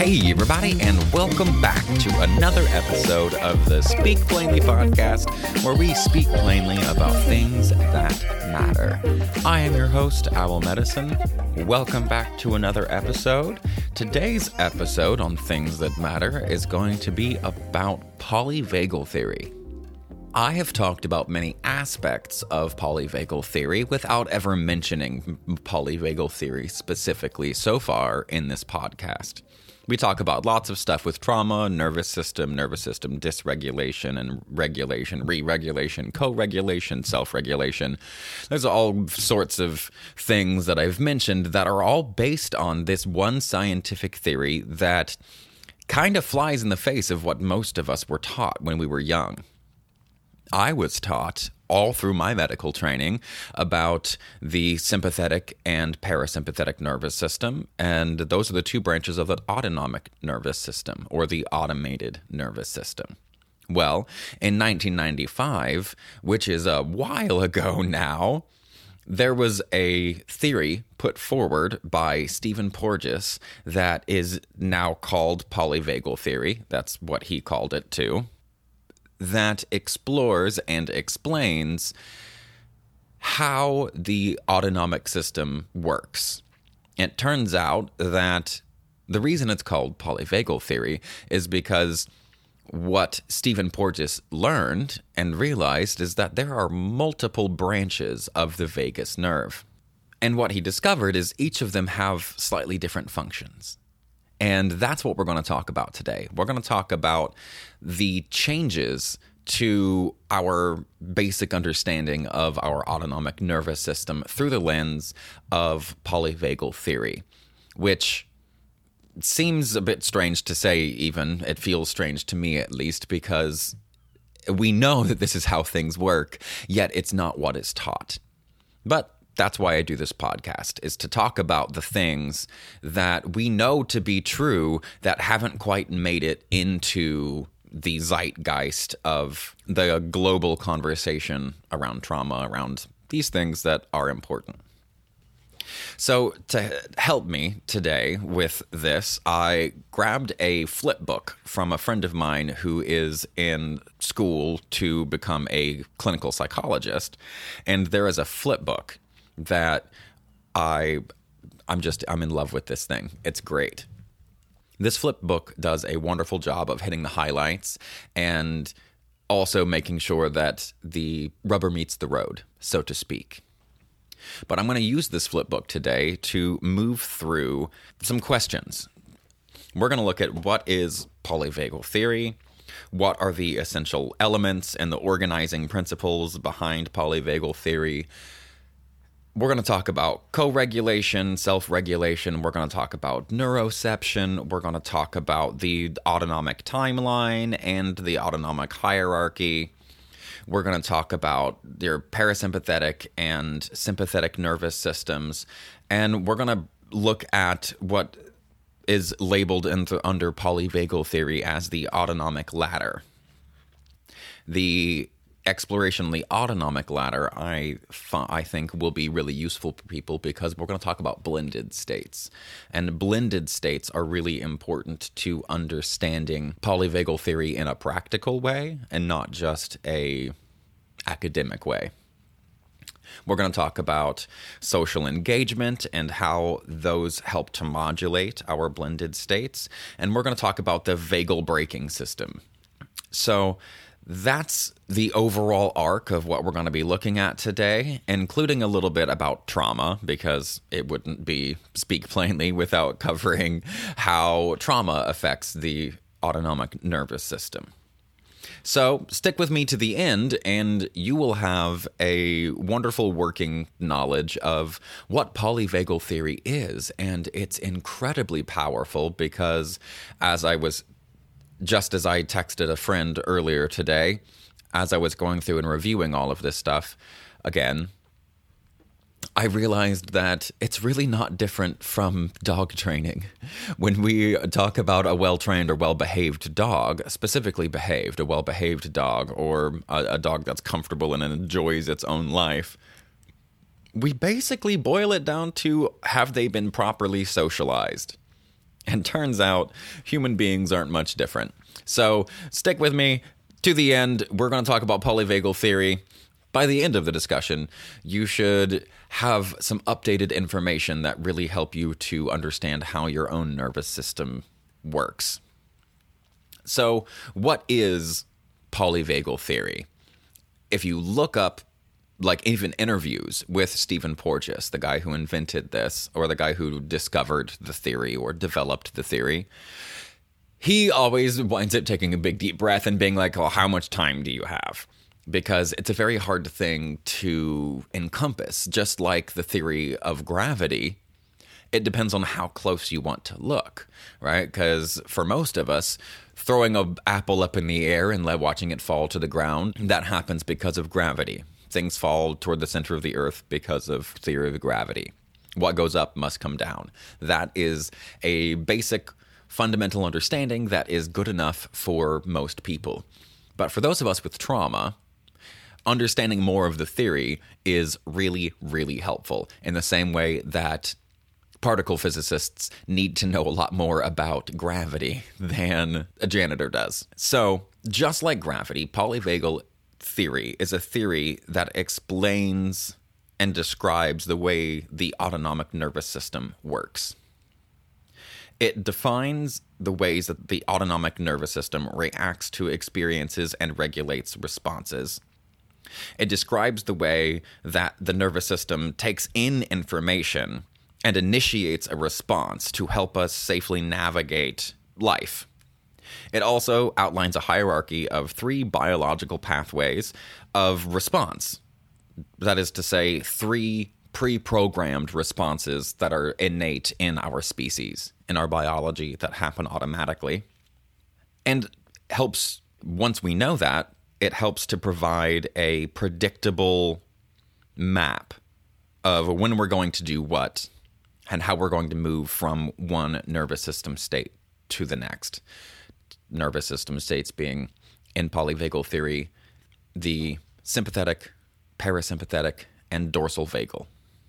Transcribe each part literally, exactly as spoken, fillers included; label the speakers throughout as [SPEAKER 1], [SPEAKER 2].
[SPEAKER 1] Hey, everybody, and welcome back to another episode of the Speak Plainly podcast, where we speak plainly about things that matter. I am your host, Owl Medicine. Welcome back to another episode. Today's episode on things that matter is going to be about polyvagal theory. I have talked about many aspects of polyvagal theory without ever mentioning polyvagal theory specifically so far in this podcast. We talk about lots of stuff with trauma, nervous system, nervous system dysregulation and regulation, re-regulation, co-regulation, self-regulation. There's all sorts of things that I've mentioned that are all based on this one scientific theory that kind of flies in the face of what most of us were taught when we were young. I was taught all through my medical training about the sympathetic and parasympathetic nervous system, and those are the two branches of the autonomic nervous system, or the automated nervous system. Well, in nineteen ninety-five, which is a while ago now, there was a theory put forward by Stephen Porges that is now called polyvagal theory. That's what he called it too. That explores and explains how the autonomic system works. It turns out that the reason it's called polyvagal theory is because what Stephen Porges learned and realized is that there are multiple branches of the vagus nerve. And what he discovered is each of them have slightly different functions. And that's what we're going to talk about today. We're going to talk about the changes to our basic understanding of our autonomic nervous system through the lens of polyvagal theory, which seems a bit strange to say even. It feels strange to me, at least, because we know that this is how things work, yet it's not what is taught. But that's why I do this podcast, is to talk about the things that we know to be true that haven't quite made it into the zeitgeist of the global conversation around trauma, around these things that are important. So to help me today with this, I grabbed a flip book from a friend of mine who is in school to become a clinical psychologist, and there is a flip book that I, I'm just, I'm in love with this thing. It's great. This flip book does a wonderful job of hitting the highlights and also making sure that the rubber meets the road, so to speak. But I'm going to use this flip book today to move through some questions. We're going to look at what is polyvagal theory, what are the essential elements and the organizing principles behind polyvagal theory. We're going to talk about co-regulation, self-regulation. We're going to talk about neuroception. We're going to talk about the autonomic timeline and the autonomic hierarchy. We're going to talk about your parasympathetic and sympathetic nervous systems. And we're going to look at what is labeled in the, under polyvagal theory as the autonomic ladder. The exploration of the autonomic ladder, I, I think, will be really useful for people because we're going to talk about blended states. And blended states are really important to understanding polyvagal theory in a practical way and not just a academic way. We're going to talk about social engagement and how those help to modulate our blended states. And we're going to talk about the vagal braking system. So that's the overall arc of what we're going to be looking at today, including a little bit about trauma, because it wouldn't be Speak Plainly without covering how trauma affects the autonomic nervous system. So stick with me to the end, and you will have a wonderful working knowledge of what polyvagal theory is, and it's incredibly powerful because, as I was Just as I texted a friend earlier today, as I was going through and reviewing all of this stuff, again, I realized that it's really not different from dog training. When we talk about a well-trained or well-behaved dog, specifically behaved, a well-behaved dog, or a, a dog that's comfortable and enjoys its own life, we basically boil it down to, have they been properly socialized? And turns out human beings aren't much different. So stick with me to the end. We're going to talk about polyvagal theory. By the end of the discussion, you should have some updated information that really help you to understand how your own nervous system works. So what is polyvagal theory? If you look up, like, even interviews with Stephen Porges, the guy who invented this, or the guy who discovered the theory or developed the theory, he always winds up taking a big deep breath and being like, oh, how much time do you have? Because it's a very hard thing to encompass. Just like the theory of gravity, it depends on how close you want to look, right? Because for most of us, throwing an apple up in the air and watching it fall to the ground, that happens because of gravity. Things fall toward the center of the earth because of theory of gravity. What goes up must come down. That is a basic fundamental understanding that is good enough for most people. But for those of us with trauma, understanding more of the theory is really, really helpful, in the same way that particle physicists need to know a lot more about gravity than a janitor does. So, just like gravity, polyvagal theory is a theory that explains and describes the way the autonomic nervous system works. It defines the ways that the autonomic nervous system reacts to experiences and regulates responses. It describes the way that the nervous system takes in information and initiates a response to help us safely navigate life. It also outlines a hierarchy of three biological pathways of response. That is to say, three pre-programmed responses that are innate in our species, in our biology, that happen automatically. And helps, once we know that, it helps to provide a predictable map of when we're going to do what and how we're going to move from one nervous system state to the next. Nervous system states being, in polyvagal theory, the sympathetic, parasympathetic, and dorsal vagal.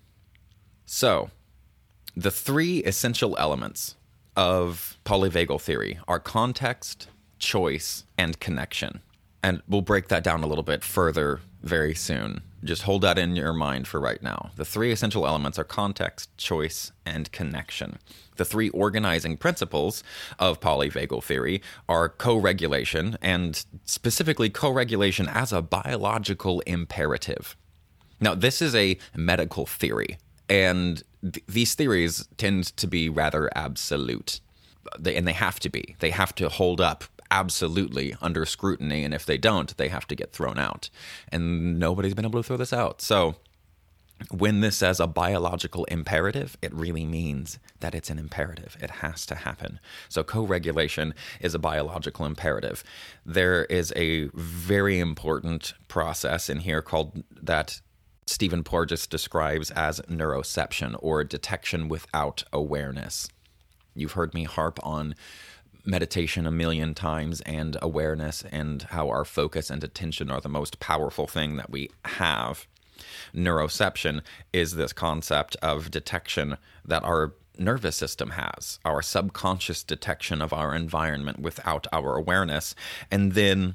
[SPEAKER 1] So, the three essential elements of polyvagal theory are context, choice, and connection. And we'll break that down a little bit further very soon. Just hold that in your mind for right now. The three essential elements are context, choice, and connection. The three organizing principles of polyvagal theory are co-regulation, and specifically co-regulation as a biological imperative. Now, this is a medical theory, and th- these theories tend to be rather absolute. They, and they have to be. They have to hold up absolutely under scrutiny, and if they don't, they have to get thrown out. And nobody's been able to throw this out. So when this says a biological imperative, it really means that it's an imperative. It has to happen. So co-regulation is a biological imperative. There is a very important process in here called that Stephen Porges describes as neuroception, or detection without awareness. You've heard me harp on meditation a million times, and awareness, and how our focus and attention are the most powerful thing that we have. Neuroception is this concept of detection that our nervous system has, our subconscious detection of our environment without our awareness. And then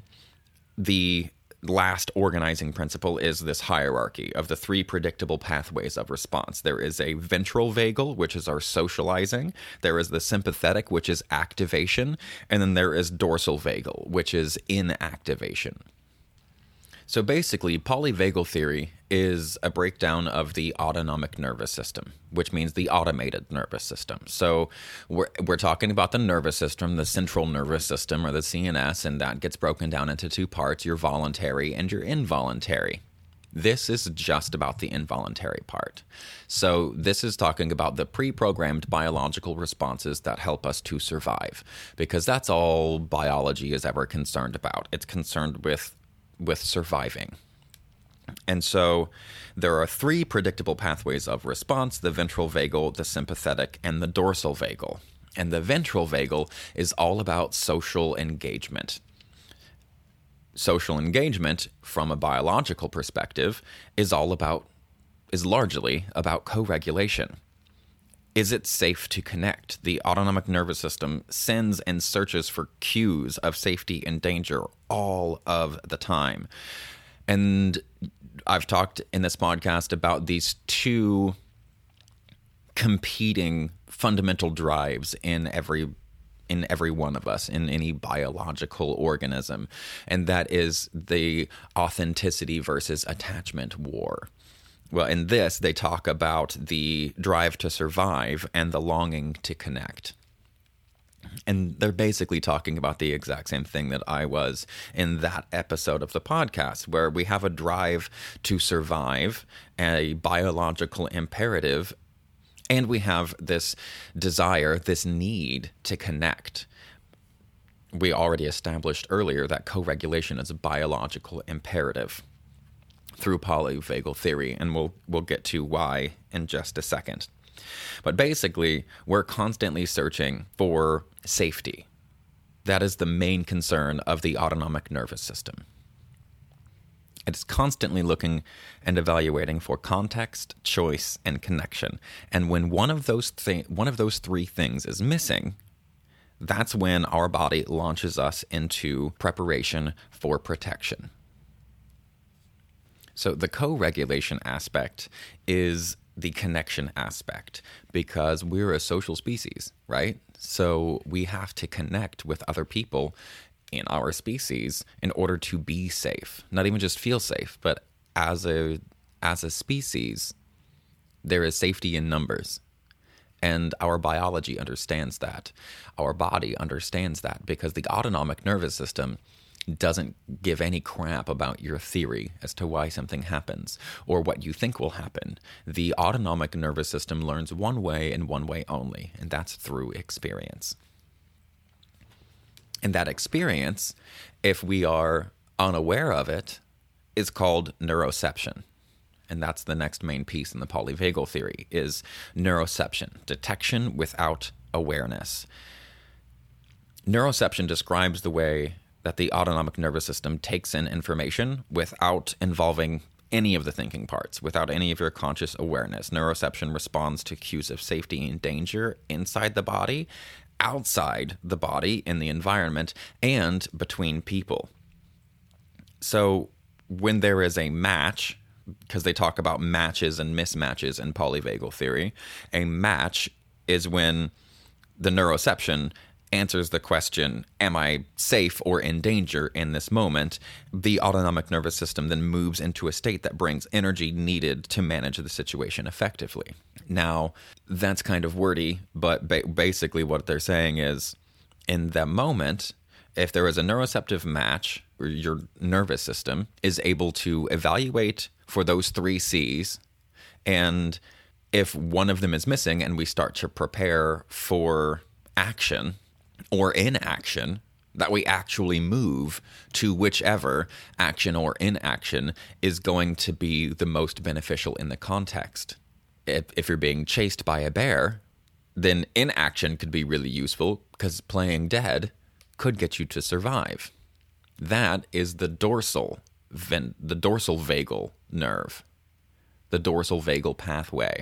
[SPEAKER 1] the last organizing principle is this hierarchy of the three predictable pathways of response. There is a ventral vagal, which is our socializing. There is the sympathetic, which is activation. And then there is dorsal vagal, which is inactivation. So basically, polyvagal theory is a breakdown of the autonomic nervous system, which means the automated nervous system. So we're we're talking about the nervous system, the central nervous system, or the C N S, and that gets broken down into two parts, your voluntary and your involuntary. This is just about the involuntary part. So this is talking about the pre-programmed biological responses that help us to survive, because that's all biology is ever concerned about. It's concerned with with surviving. And so there are three predictable pathways of response: the ventral vagal, the sympathetic, and the dorsal vagal. And the ventral vagal is all about social engagement. Social engagement, from a biological perspective, is all about, is largely about co-regulation. Is it safe to connect? The autonomic nervous system sends and searches for cues of safety and danger all of the time. And I've talked in this podcast about these two competing fundamental drives in every in every one of us, in any biological organism. And that is the authenticity versus attachment war. Well, in this, they talk about the drive to survive and the longing to connect. And they're basically talking about the exact same thing that I was in that episode of the podcast, where we have a drive to survive, a biological imperative, and we have this desire, this need to connect. We already established earlier that co-regulation is a biological imperative through polyvagal theory, and we'll we'll get to why in just a second. But basically, we're constantly searching for safety. That is the main concern of the autonomic nervous system. It's constantly looking and evaluating for context, choice, and connection. And when one of those th- one of those three things is missing, that's when our body launches us into preparation for protection. So the co-regulation aspect is the connection aspect, because we're a social species, right? So we have to connect with other people in our species in order to be safe. Not even just feel safe, but as a as a species, there is safety in numbers. And our biology understands that. Our body understands that, because the autonomic nervous system doesn't give any crap about your theory as to why something happens or what you think will happen. The autonomic nervous system learns one way and one way only, and that's through experience. And that experience, if we are unaware of it, is called neuroception. And that's the next main piece in the polyvagal theory, is neuroception, detection without awareness. Neuroception describes the way that the autonomic nervous system takes in information without involving any of the thinking parts, without any of your conscious awareness. Neuroception responds to cues of safety and danger inside the body, outside the body, in the environment, and between people. So when there is a match, because they talk about matches and mismatches in polyvagal theory, a match is when the neuroception answers the question, am I safe or in danger in this moment? The autonomic nervous system then moves into a state that brings energy needed to manage the situation effectively. Now, that's kind of wordy, but ba- basically what they're saying is, in that moment, if there is a neuroceptive match, your nervous system is able to evaluate for those three C's, and if one of them is missing and we start to prepare for action or inaction, that we actually move to whichever action or inaction is going to be the most beneficial in the context. If, if you're being chased by a bear, then inaction could be really useful, because playing dead could get you to survive. That is the dorsal, the dorsal vagal nerve, the dorsal vagal pathway.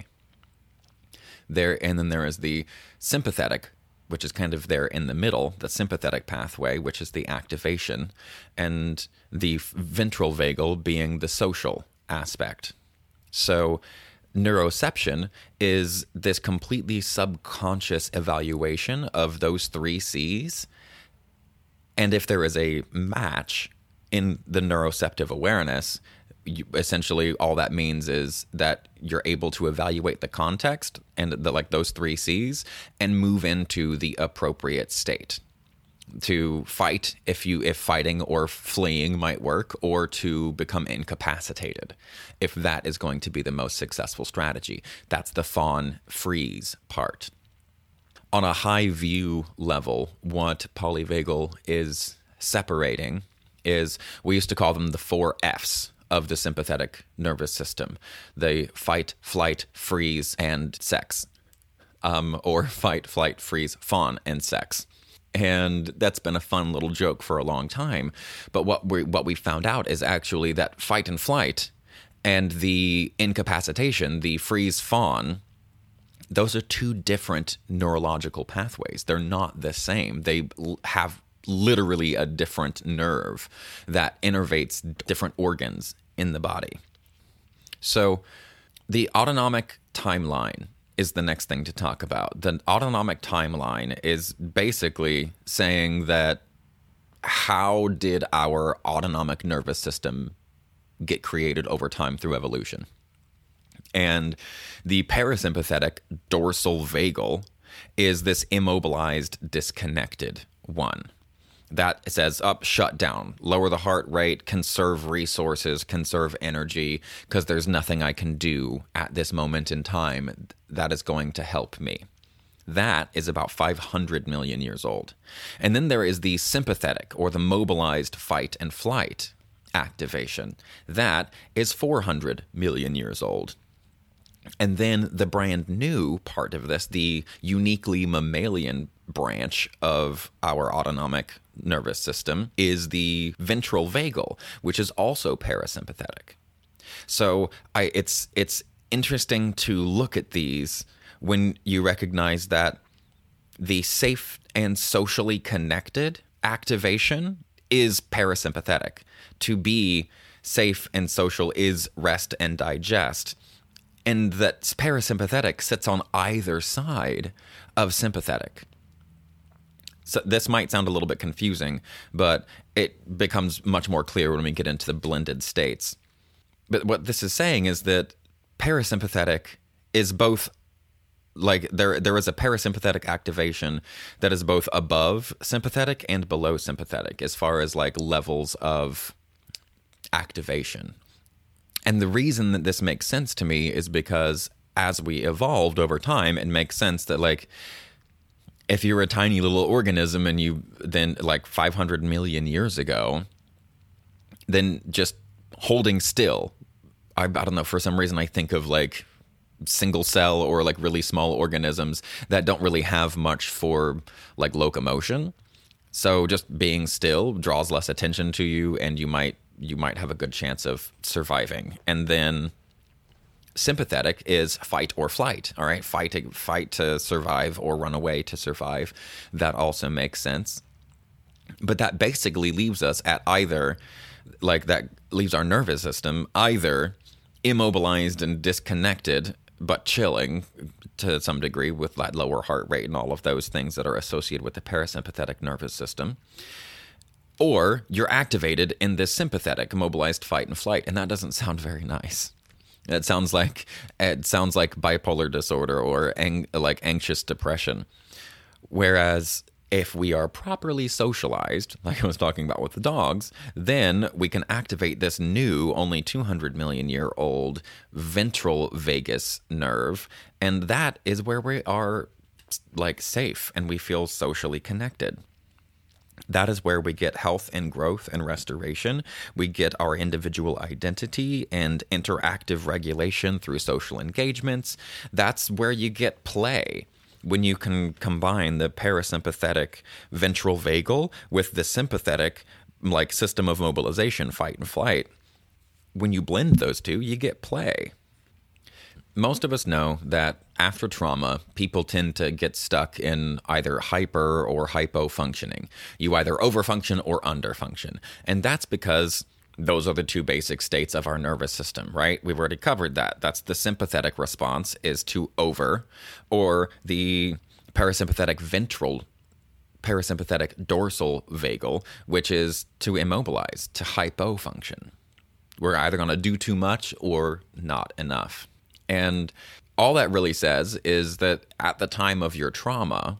[SPEAKER 1] There, and then there is the sympathetic, which is kind of there in the middle, the sympathetic pathway, which is the activation, and the ventral vagal being the social aspect. So neuroception is this completely subconscious evaluation of those three C's. And if there is a match in the neuroceptive awareness, you, essentially all that means is that you're able to evaluate the context and the, like those three C's, and move into the appropriate state to fight if you if fighting or fleeing might work, or to become incapacitated if that is going to be the most successful strategy. That's the fawn freeze part. On a high view level, what polyvagal is separating is, we used to call them the four F's of the sympathetic nervous system: the fight, flight, freeze, and sex, um, or fight, flight, freeze, fawn, and sex. And that's been a fun little joke for a long time. But what we what we found out is actually that fight and flight and the incapacitation, the freeze, fawn, Those are two different neurological pathways. They're not the same. They l- have literally a different nerve that innervates different organs in the body. So the autonomic timeline is the next thing to talk about. The autonomic timeline is basically saying that how did our autonomic nervous system get created over time through evolution? And the parasympathetic dorsal vagal is this immobilized, disconnected one that says up, shut down, lower the heart rate, conserve resources, conserve energy, because there's nothing I can do at this moment in time that is going to help me. That is about five hundred million years old. And then there is the sympathetic, or the mobilized fight and flight activation. That is four hundred million years old. And then the brand new part of this, the uniquely mammalian branch of our autonomic nervous system, is the ventral vagal, which is also parasympathetic. So I, it's it's interesting to look at these when you recognize that the safe and socially connected activation is parasympathetic. To be safe and social is rest and digest. And that parasympathetic sits on either side of sympathetic. So this might sound a little bit confusing, but it becomes much more clear when we get into the blended states. But what this is saying is that parasympathetic is both, like there there is a parasympathetic activation that is both above sympathetic and below sympathetic as far as like levels of activation. And the reason that this makes sense to me is because as we evolved over time, it makes sense that like if you're a tiny little organism and you then like five hundred million years ago, then just holding still, I, I don't know, for some reason I think of like single cell or like really small organisms that don't really have much for like locomotion. So just being still draws less attention to you, and you might you might have a good chance of surviving. And then sympathetic is fight or flight, all right? Fight to, fight to survive or run away to survive. That also makes sense. But that basically leaves us at either, like that leaves our nervous system either immobilized and disconnected, but chilling to some degree with that lower heart rate and all of those things that are associated with the parasympathetic nervous system. Or you're activated in this sympathetic, mobilized fight and flight, and that doesn't sound very nice. It sounds like it sounds like bipolar disorder or ang- like anxious depression. Whereas if we are properly socialized, like I was talking about with the dogs, then we can activate this new, only two hundred million year old ventral vagus nerve, and that is where we are like safe and we feel socially connected. That is where we get health and growth and restoration. We get our individual identity and interactive regulation through social engagements. That's where you get play. When you can combine the parasympathetic ventral vagal with the sympathetic like system of mobilization, fight and flight, when you blend those two, you get play. Most of us know that after trauma, people tend to get stuck in either hyper or hypo functioning. You either overfunction or underfunction. And that's because those are the two basic states of our nervous system, right? We've already covered that. That's the sympathetic response is to over, or the parasympathetic ventral, parasympathetic dorsal vagal, which is to immobilize, to hypofunction. We're either going to do too much or not enough. And all that really says is that at the time of your trauma,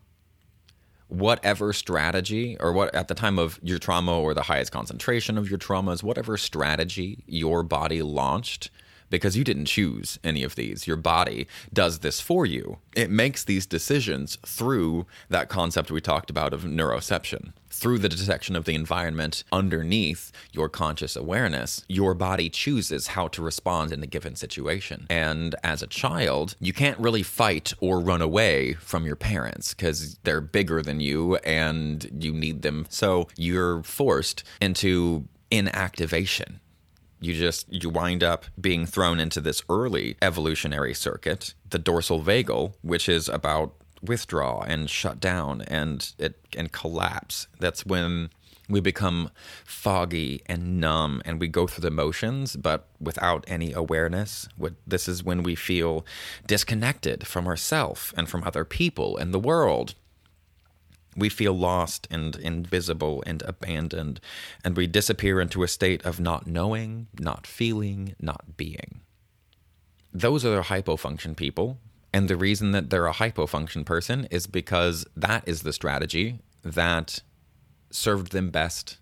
[SPEAKER 1] whatever strategy, or what at the time of your trauma or the highest concentration of your traumas, whatever strategy your body launched, because you didn't choose any of these, your body does this for you. It makes these decisions through that concept we talked about of neuroception, through the detection of the environment underneath your conscious awareness. Your body chooses how to respond in a given situation. And as a child, you can't really fight or run away from your parents because they're bigger than you and you need them. So you're forced into inactivation. You just, you wind up being thrown into this early evolutionary circuit, the dorsal vagal, which is about withdraw and shut down and it and collapse. That's when we become foggy and numb and we go through the motions, but without any awareness. This is when we feel disconnected from ourselves and from other people and the world. We feel lost and invisible and abandoned, and we disappear into a state of not knowing, not feeling, not being. Those are the hypofunction people, and the reason that they're a hypofunction person is because that is the strategy that served them best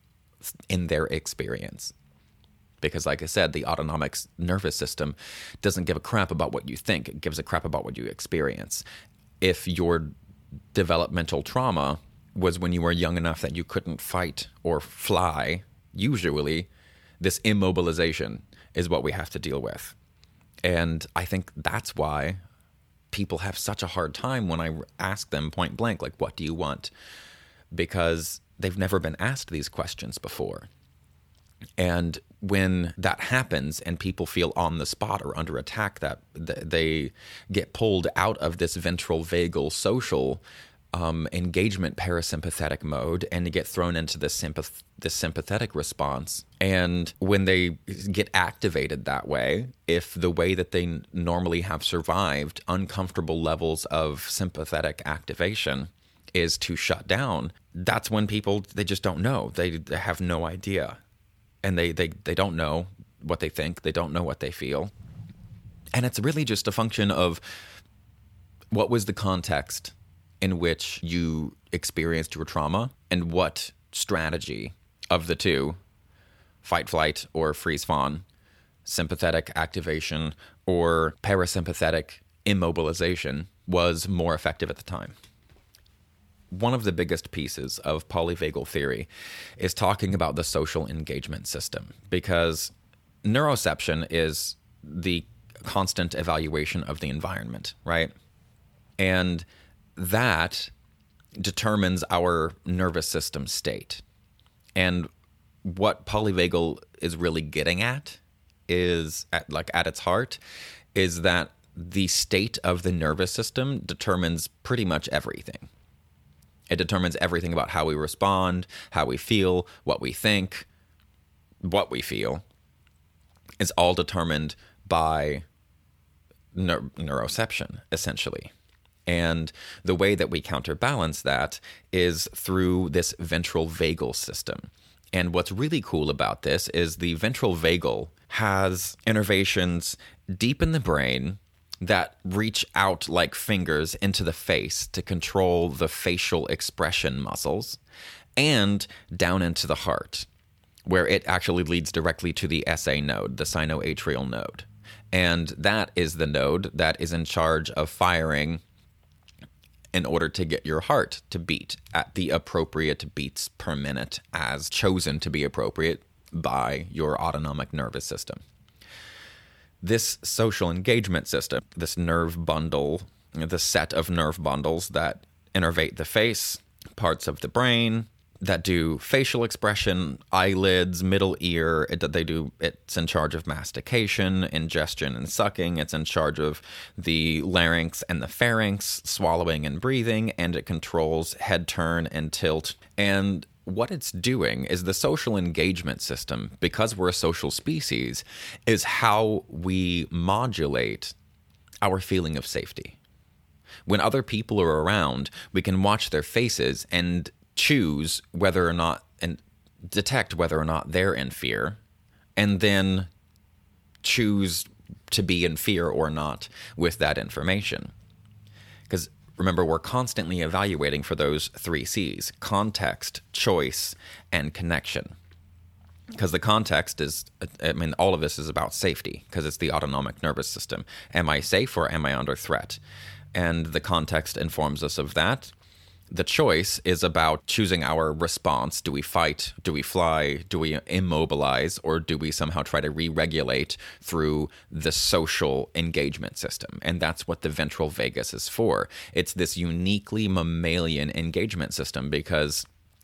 [SPEAKER 1] in their experience. Because like I said, the autonomic nervous system doesn't give a crap about what you think, it gives a crap about what you experience. If you're developmental trauma was when you were young enough that you couldn't fight or fly, usually this immobilization is what we have to deal with. And I think that's why people have such a hard time when I ask them point blank, like, what do you want? Because they've never been asked these questions before. And when that happens and people feel on the spot or under attack, that they get pulled out of this ventral vagal social um, engagement parasympathetic mode and get thrown into this, sympath- this sympathetic response. And when they get activated that way, if the way that they normally have survived uncomfortable levels of sympathetic activation is to shut down, that's when people, they just don't know. They, they have no idea. And they, they, they don't know what they think. They don't know what they feel. And it's really just a function of what was the context in which you experienced your trauma and what strategy of the two, fight, flight, or freeze, fawn, sympathetic activation, or parasympathetic immobilization was more effective at the time. One of the biggest pieces of polyvagal theory is talking about the social engagement system, because neuroception is the constant evaluation of the environment, right? And that determines our nervous system state. And what polyvagal is really getting at is, at, like at its heart, is that the state of the nervous system determines pretty much everything. It determines everything about how we respond, how we feel, what we think, what we feel. It's all determined by neur- neuroception, essentially. And the way that we counterbalance that is through this ventral vagal system. And what's really cool about this is the ventral vagal has innervations deep in the brain that reach out like fingers into the face to control the facial expression muscles, and down into the heart, where it actually leads directly to the S A node, the sinoatrial node. And that is the node that is in charge of firing in order to get your heart to beat at the appropriate beats per minute as chosen to be appropriate by your autonomic nervous system. This social engagement system, this nerve bundle, the set of nerve bundles that innervate the face, parts of the brain, that do facial expression, eyelids, middle ear, it, they do, it's in charge of mastication, ingestion and sucking, it's in charge of the larynx and the pharynx, swallowing and breathing, and it controls head turn and tilt. And what it's doing is the social engagement system, because we're a social species, is how we modulate our feeling of safety. When other people are around, we can watch their faces and choose whether or not, and detect whether or not they're in fear, and then choose to be in fear or not with that information. Because remember, we're constantly evaluating for those three C's: context, choice, and connection. Because the context is, I mean, all of this is about safety, because it's the autonomic nervous system. Am I safe or am I under threat? And the context informs us of that. The choice is about choosing our response. Do we fight? Do we fly? Do we immobilize? Or do we somehow try to re-regulate through the social engagement system? And that's what the ventral vagus is for. It's this uniquely mammalian engagement system, because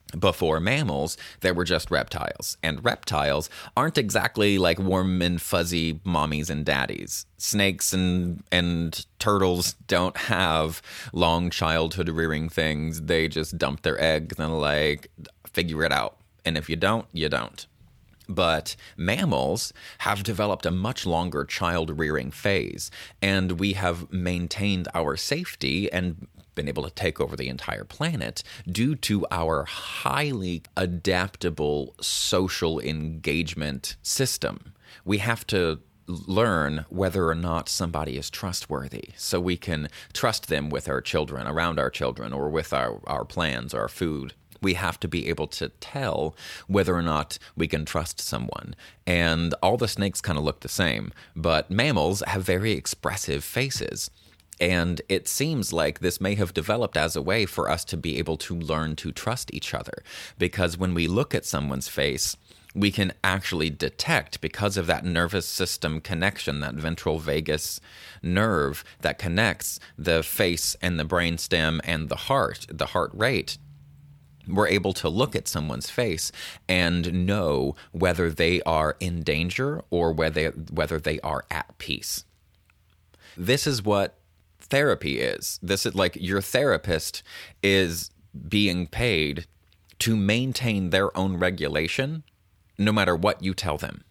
[SPEAKER 1] Before mammals, there were just reptiles. And reptiles aren't exactly like warm and fuzzy mommies and daddies. Snakes and and turtles don't have long childhood rearing things. They just dump their eggs and like figure it out. And if you don't, you don't. But mammals have developed a much longer child rearing phase, and we have maintained our safety and been able to take over the entire planet due to our highly adaptable social engagement system. We have to learn whether or not somebody is trustworthy so we can trust them with our children, around our children, or with our, our plans, our food. We have to be able to tell whether or not we can trust someone. And all the snakes kind of look the same, but mammals have very expressive faces. And it seems like this may have developed as a way for us to be able to learn to trust each other. Because when we look at someone's face, we can actually detect, because of that nervous system connection, that ventral vagus nerve that connects the face and the brainstem and the heart, the heart rate, we're able to look at someone's face and know whether they are in danger or whether, whether they are at peace. This is what therapy is. This is like your therapist is being paid to maintain their own regulation no matter what you tell them.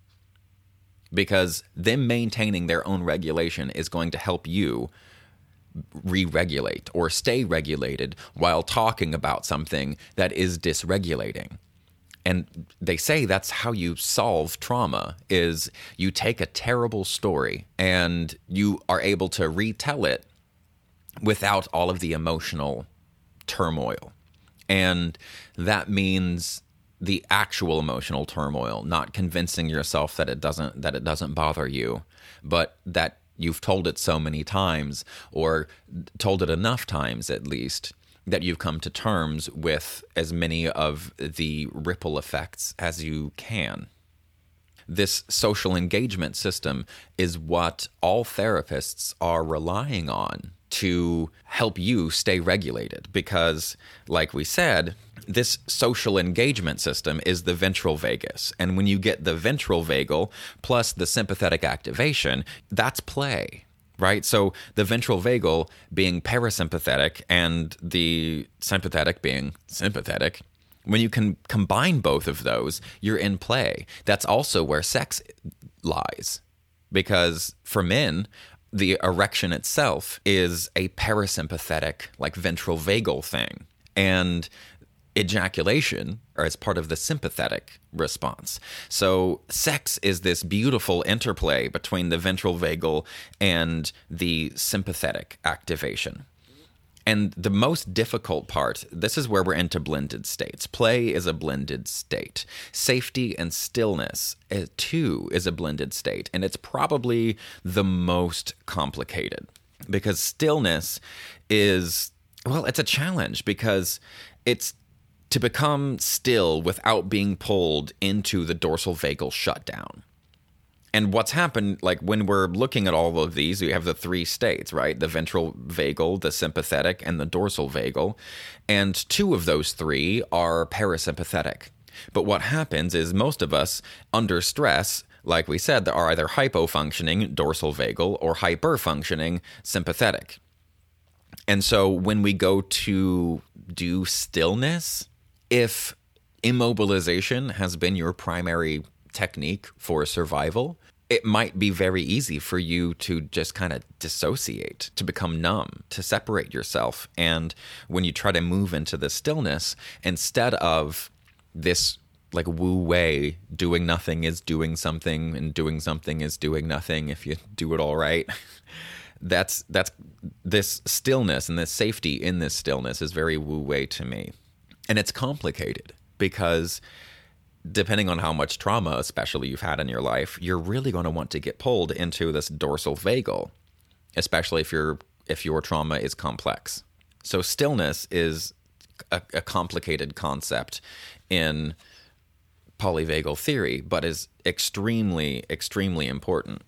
[SPEAKER 1] Because them maintaining their own regulation is going to help you re-regulate or stay regulated while talking about something that is dysregulating. And they say that's how you solve trauma, is you take a terrible story and you are able to retell it without all of the emotional turmoil. And that means the actual emotional turmoil, not convincing yourself that it doesn't that it doesn't bother you, but that you've told it so many times, or told it enough times at least, that you've come to terms with as many of the ripple effects as you can. This social engagement system is what all therapists are relying on to help you stay regulated. Because, like we said, this social engagement system is the ventral vagus. And when you get the ventral vagal plus the sympathetic activation, that's play. Right? So the ventral vagal being parasympathetic and the sympathetic being sympathetic, when you can combine both of those, you're in play. That's also where sex lies. Because for men, the erection itself is a parasympathetic, like ventral vagal thing. And ejaculation or as part of the sympathetic response. So sex is this beautiful interplay between the ventral vagal and the sympathetic activation. And the most difficult part, this is where we're into blended states. Play is a blended state. Safety and stillness, uh, too, is a blended state. And it's probably the most complicated because stillness is, well, it's a challenge because it's to become still without being pulled into the dorsal vagal shutdown. And what's happened, like when we're looking at all of these, we have the three states, right? The ventral vagal, the sympathetic, and the dorsal vagal. And two of those three are parasympathetic. But what happens is most of us, under stress, like we said, are either hypofunctioning, dorsal vagal, or hyperfunctioning, sympathetic. And so when we go to do stillness, if immobilization has been your primary technique for survival, it might be very easy for you to just kind of dissociate, to become numb, to separate yourself. And when you try to move into the stillness, instead of this like woo way, doing nothing is doing something and doing something is doing nothing if you do it all right. That's that's this stillness and this safety in this stillness is very woo way to me. And it's complicated because depending on how much trauma, especially you've had in your life, you're really going to want to get pulled into this dorsal vagal, especially if your if your trauma is complex. So stillness is a, a complicated concept in polyvagal theory, but is extremely, extremely important.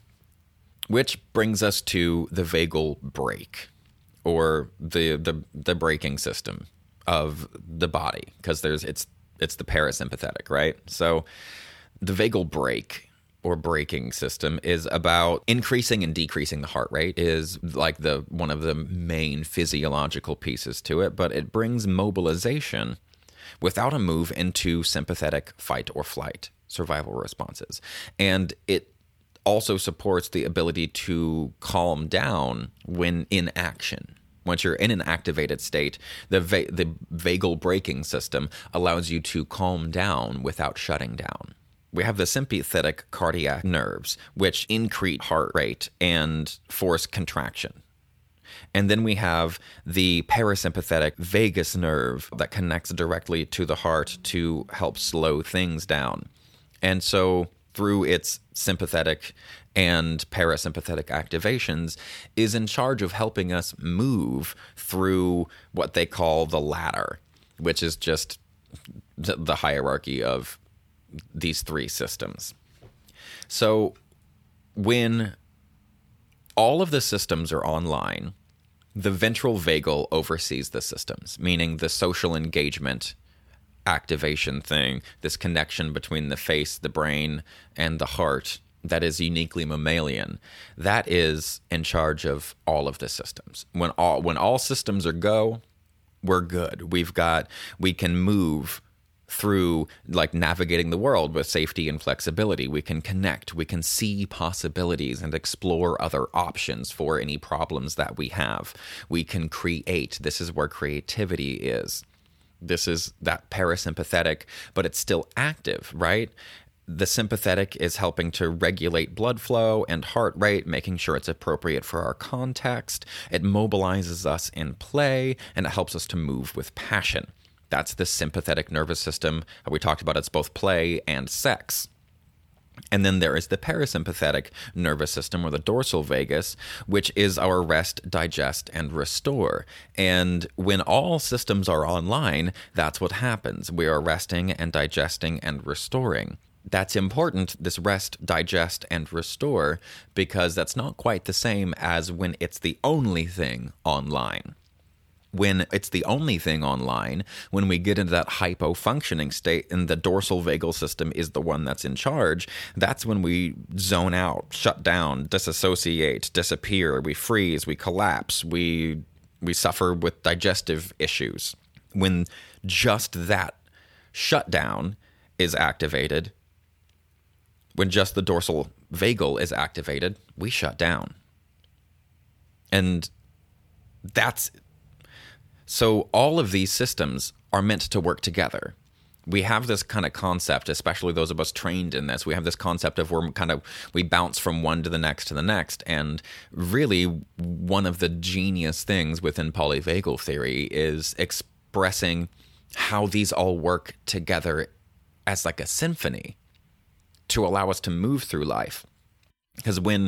[SPEAKER 1] Which brings us to the vagal brake, or the the the braking system. of the body, because there's it's it's the parasympathetic, right? So the vagal brake or braking system is about increasing and decreasing the heart rate, is like the one of the main physiological pieces to it, but it brings mobilization without a move into sympathetic fight or flight survival responses. And it also supports the ability to calm down when in action. Once you're in an activated state, the va- the vagal braking system allows you to calm down without shutting down. We have the sympathetic cardiac nerves, which increase heart rate and force contraction. And then we have the parasympathetic vagus nerve that connects directly to the heart to help slow things down. And so through its sympathetic and parasympathetic activations, is in charge of helping us move through what they call the ladder, which is just the hierarchy of these three systems. So when all of the systems are online, the ventral vagal oversees the systems, meaning the social engagement activation thing, this connection between the face, the brain, and the heart that is uniquely mammalian, that is in charge of all of the systems. When all when all systems are go, we're good. We've got we can move through like navigating the world with safety and flexibility. We can connect, we can see possibilities and explore other options for any problems that we have. We can create. This is where creativity is. This is that parasympathetic, but it's still active, right? The sympathetic is helping to regulate blood flow and heart rate, making sure it's appropriate for our context. It mobilizes us in play, and it helps us to move with passion. That's the sympathetic nervous system. We talked about it's both play and sex. And then there is the parasympathetic nervous system, or the dorsal vagus, which is our rest, digest, and restore. And when all systems are online, that's what happens. We are resting and digesting and restoring. That's important, this rest, digest, and restore, because that's not quite the same as when it's the only thing online. When it's the only thing online, when we get into that hypo-functioning state and the dorsal vagal system is the one that's in charge, that's when we zone out, shut down, disassociate, disappear, we freeze, we collapse, we we suffer with digestive issues. When just that shutdown is activated, when just the dorsal vagal is activated, we shut down. And that's... So all of these systems are meant to work together. We have this kind of concept, especially those of us trained in this, we have this concept of we're kind of, we bounce from one to the next to the next. And really one of the genius things within polyvagal theory is expressing how these all work together as like a symphony to allow us to move through life. Because when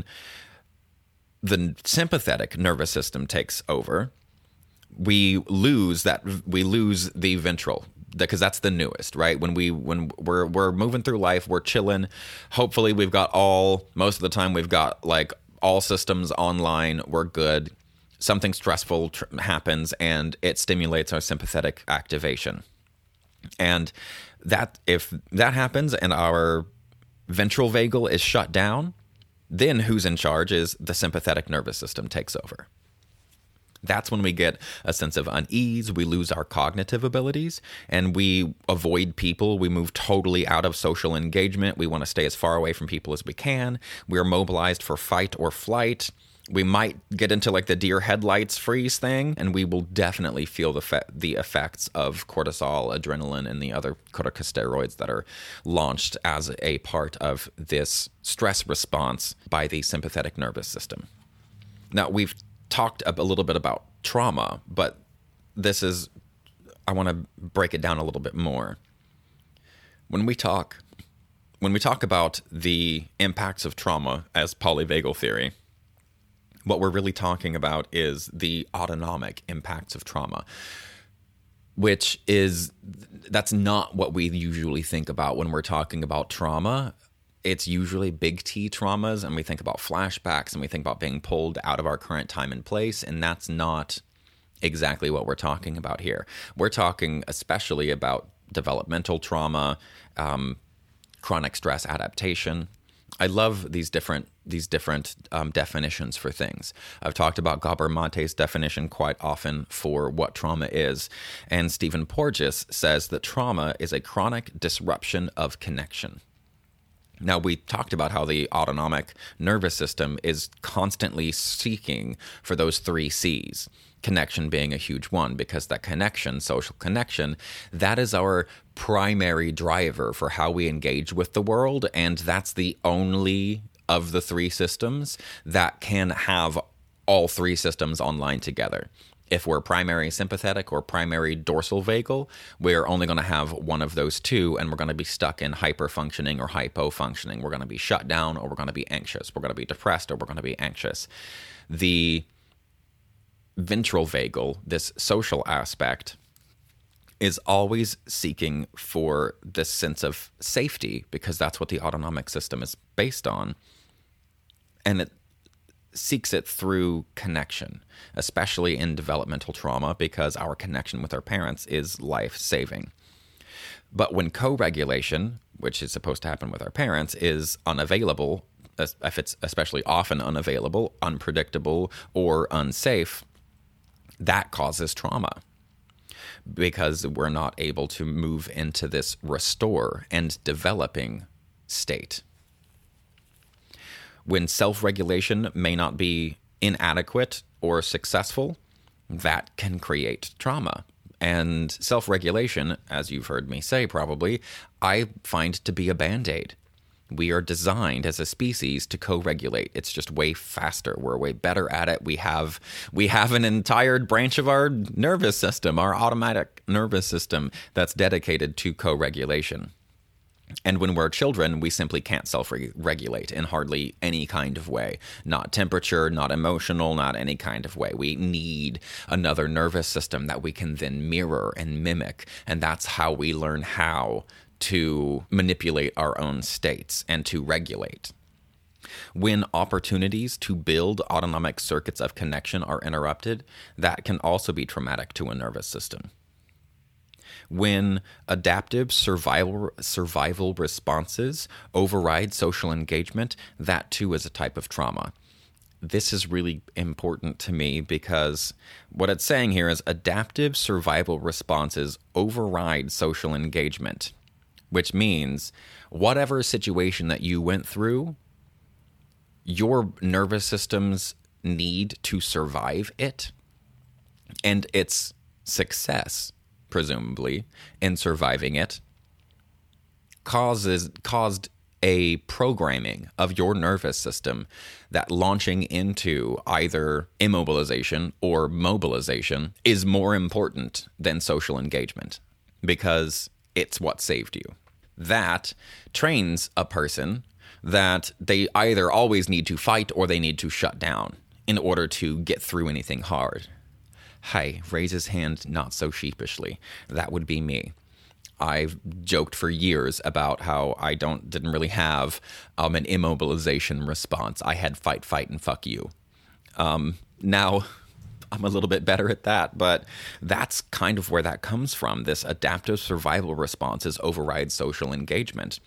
[SPEAKER 1] the sympathetic nervous system takes over, we lose that we lose the ventral, because that's the newest, right? When we when we're we're moving through life, we're chilling. Hopefully we've got all most of the time we've got like all systems online, we're good. Something stressful tr- happens and it stimulates our sympathetic activation. And that if that happens and our ventral vagal is shut down, then who's in charge is the sympathetic nervous system takes over. That's when we get a sense of unease, we lose our cognitive abilities, and we avoid people. We move totally out of social engagement. We want to stay as far away from people as we can. We are mobilized for fight or flight. We might get into like the deer headlights freeze thing, and we will definitely feel the fe- the effects of cortisol, adrenaline, and the other corticosteroids that are launched as a part of this stress response by the sympathetic nervous system. Now, we've talked a little bit about trauma, but this is, I want to break it down a little bit more. When we talk, when we talk about the impacts of trauma as polyvagal theory, what we're really talking about is the autonomic impacts of trauma, which is, that's not what we usually think about when we're talking about trauma. It's usually big T traumas, and we think about flashbacks, and we think about being pulled out of our current time and place, and that's not exactly what we're talking about here. We're talking especially about developmental trauma, um, chronic stress adaptation. I love these different these different um, definitions for things. I've talked about Gabor Mate's definition quite often for what trauma is, and Stephen Porges says that trauma is a chronic disruption of connection. Now, we talked about how the autonomic nervous system is constantly seeking for those three C's, connection being a huge one, because that connection, social connection, that is our primary driver for how we engage with the world, and that's the only of the three systems that can have all three systems online together. If we're primary sympathetic or primary dorsal vagal, we're only going to have one of those two, and we're going to be stuck in hyper-functioning or hypo-functioning. We're going to be shut down, or we're going to be anxious. We're going to be depressed, or we're going to be anxious. The ventral vagal, this social aspect, is always seeking for this sense of safety, because that's what the autonomic system is based on. And it seeks it through connection, especially in developmental trauma, because our connection with our parents is life-saving. But when co-regulation, which is supposed to happen with our parents, is unavailable, if it's especially often unavailable, unpredictable, or unsafe, that causes trauma, because we're not able to move into this restore and developing state. When self-regulation may not be inadequate or successful, that can create trauma. And self-regulation, as you've heard me say probably, I find to be a Band-Aid. We are designed as a species to co-regulate. It's just way faster. We're way better at it. We have we have an entire branch of our nervous system, our automatic nervous system, that's dedicated to co-regulation. And when we're children, we simply can't self-regulate in hardly any kind of way. Not temperature, not emotional, not any kind of way. We need another nervous system that we can then mirror and mimic. And that's how we learn how to manipulate our own states and to regulate. When opportunities to build autonomic circuits of connection are interrupted, that can also be traumatic to a nervous system. When adaptive survival survival responses override social engagement, that too is a type of trauma. This is really important to me, because what it's saying here is adaptive survival responses override social engagement, which means whatever situation that you went through, your nervous system's need to survive it and its success, presumably, in surviving it, causes caused a programming of your nervous system that launching into either immobilization or mobilization is more important than social engagement, because it's what saved you. That trains a person that they either always need to fight or they need to shut down in order to get through anything hard. Hi, raise his hand not so sheepishly. That would be me. I've joked for years about how I don't didn't really have um, an immobilization response. I had fight, fight, and fuck you. Um, now, I'm a little bit better at that, but that's kind of where that comes from. This adaptive survival responses override social engagement.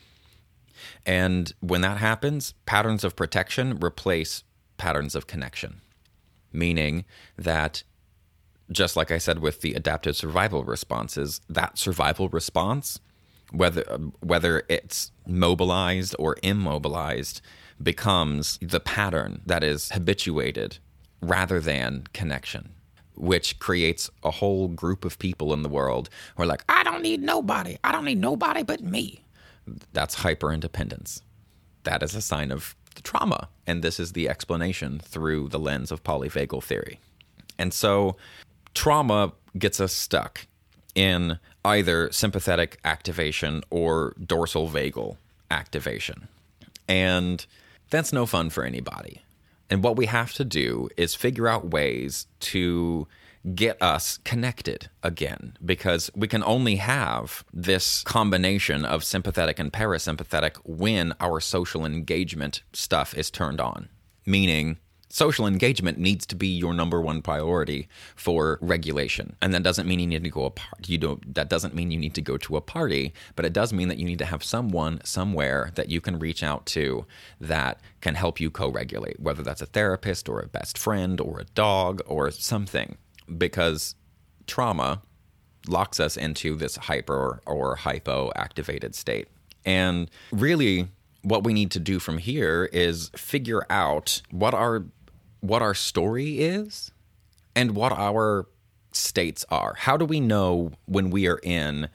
[SPEAKER 1] And when that happens, patterns of protection replace patterns of connection, meaning that, just like I said with the adaptive survival responses, that survival response, whether whether it's mobilized or immobilized, becomes the pattern that is habituated rather than connection, which creates a whole group of people in the world who are like, I don't need nobody. I don't need nobody but me. That's hyper-independence. That is a sign of the trauma. And this is the explanation through the lens of polyvagal theory. And so trauma gets us stuck in either sympathetic activation or dorsal vagal activation. And that's no fun for anybody. And what we have to do is figure out ways to get us connected again, because we can only have this combination of sympathetic and parasympathetic when our social engagement stuff is turned on. Meaning, Social engagement needs to be your number one priority for regulation. And that doesn't mean you need to go a par- you don't that doesn't mean you need to go to a party, but it does mean that you need to have someone somewhere that you can reach out to that can help you co-regulate, whether that's a therapist or a best friend or a dog or something, because trauma locks us into this hyper or hypo-activated state. And really what we need to do from here is figure out what our what our story is and what our states are. How do we know when we are in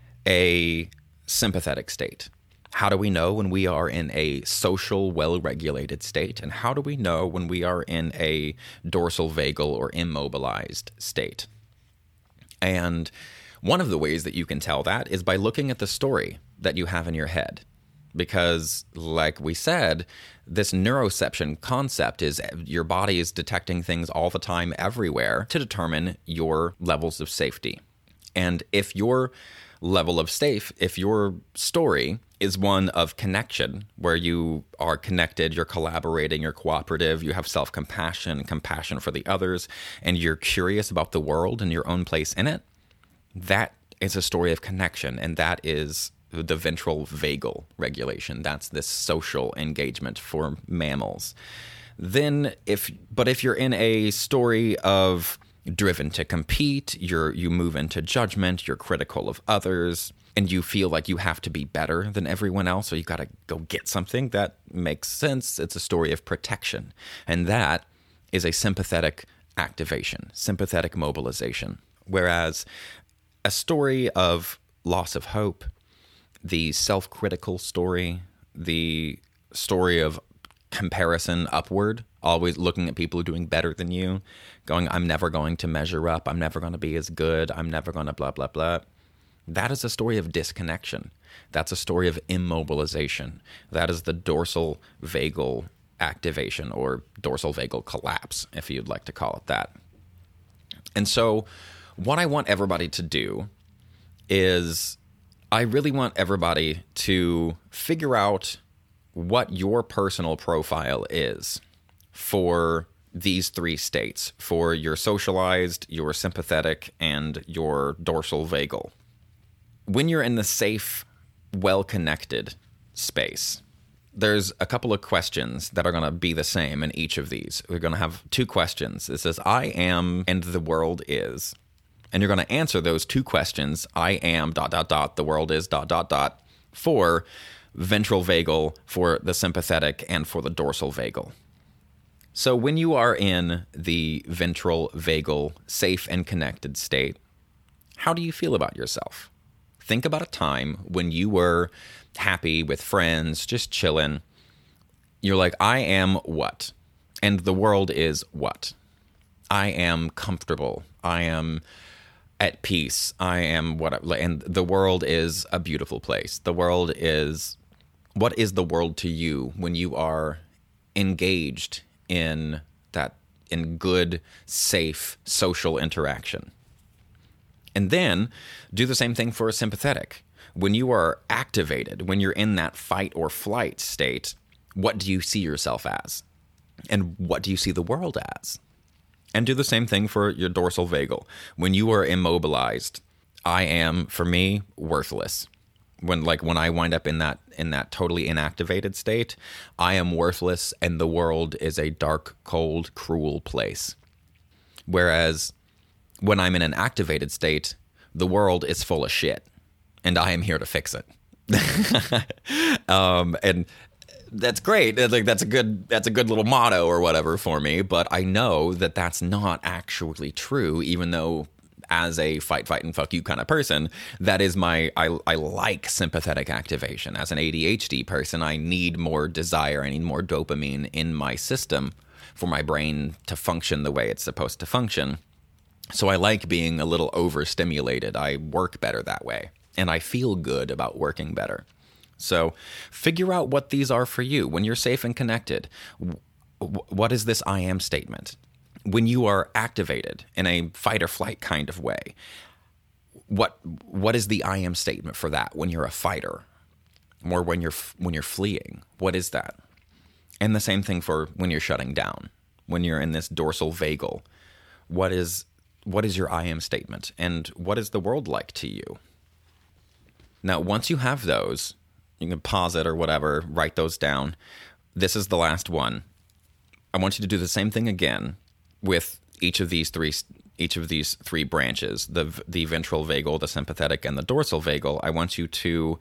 [SPEAKER 1] a sympathetic state? How do we know when we are in a social, well-regulated state? And how do we know when we are in a dorsal vagal or immobilized state? And one of the ways that you can tell that is by looking at the story that you have in your head. Because, like we said, this neuroception concept is your body is detecting things all the time, everywhere, to determine your levels of safety. And if your level of safe, if your story is one of connection, where you are connected, you're collaborating, you're cooperative, you have self-compassion, compassion for the others, and you're curious about the world and your own place in it, that is a story of connection, and that is the ventral vagal regulation. That's this social engagement for mammals. Then if, but if you're in a story of driven to compete, you're, you move into judgment, you're critical of others, and you feel like you have to be better than everyone else, so you got to go get something, that makes sense. It's a story of protection. And that is a sympathetic activation, sympathetic mobilization. Whereas a story of loss of hope, the self-critical story, the story of comparison upward, always looking at people doing better than you, going, I'm never going to measure up, I'm never going to be as good, I'm never going to blah, blah, blah. That is a story of disconnection. That's a story of immobilization. That is the dorsal vagal activation, or dorsal vagal collapse, if you'd like to call it that. And so what I want everybody to do is I really want everybody to figure out what your personal profile is for these three states, for your socialized, your sympathetic, and your dorsal vagal. When you're in the safe, well-connected space, there's a couple of questions that are going to be the same in each of these. We're going to have two questions. It says, I am and the world is. And you're going to answer those two questions, I am, dot, dot, dot, the world is, dot, dot, dot, for ventral vagal, for the sympathetic, and for the dorsal vagal. So when you are in the ventral vagal, safe and connected state, how do you feel about yourself? Think about a time when you were happy with friends, just chilling. You're like, I am what? And the world is what? I am comfortable. I am at peace. I am what, and the world is a beautiful place. The world is, what is the world to you when you are engaged in that, in good, safe, social interaction? And then do the same thing for a sympathetic. When you are activated, when you're in that fight or flight state, what do you see yourself as? And what do you see the world as? And do the same thing for your dorsal vagal. When you are immobilized, I am, for me, worthless. When like when I wind up in that in that totally inactivated state, I am worthless, and the world is a dark, cold, cruel place. Whereas when I'm in an activated state, the world is full of shit, and I am here to fix it. um, and that's great. Like that's a good that's a good little motto or whatever for me. But I know that that's not actually true, even though as a fight, fight, and fuck you kind of person, that is my, I, I like sympathetic activation. As an A D H D person, I need more desire, I need more dopamine in my system for my brain to function the way it's supposed to function. So I like being a little overstimulated. I work better that way, and I feel good about working better. So figure out what these are for you. When you're safe and connected, what is this I am statement? When you are activated in a fight or flight kind of way, what what is the I am statement for that? When you're a fighter, or when you're when you're fleeing, what is that? And the same thing for when you're shutting down. when you're in this dorsal vagal? What is what is your I am statement? And what is the world like to you? Now, once you have those, you can pause it or whatever, write those down. This is the last one. I want you to do the same thing again with each of these three each of these three branches, the the ventral vagal, the sympathetic, and the dorsal vagal. I want you to